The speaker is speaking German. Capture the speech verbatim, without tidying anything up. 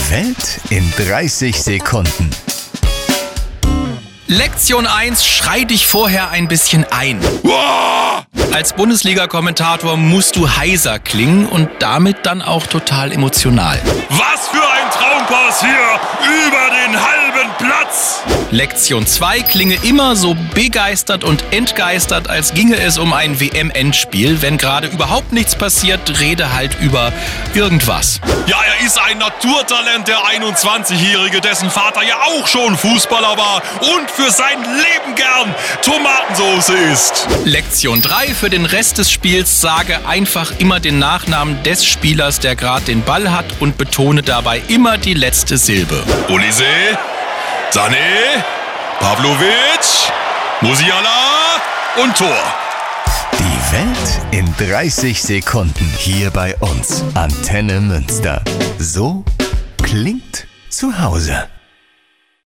Die Welt in dreißig Sekunden. Lektion eins, schrei dich vorher ein bisschen ein. Als Bundesliga-Kommentator musst du heiser klingen und damit dann auch total emotional. Was für ein Traumpass hier über den halben Platz! Lektion zwei, klinge immer so begeistert und entgeistert, als ginge es um ein W M-Endspiel. Wenn gerade überhaupt nichts passiert, rede halt über irgendwas. Ja, er ist ein Naturtalent, der einundzwanzigjährige, dessen Vater ja auch schon Fußballer war und für sein Leben gern Tomatensauce isst. Lektion drei, für den Rest des Spiels sage einfach immer den Nachnamen des Spielers, der gerade den Ball hat, und betone dabei immer die letzte Silbe. Olise, Sané, Pavlovic, Musiala und Tor. Die Welt in dreißig Sekunden hier bei uns. Antenne Münster. So klingt zu Hause.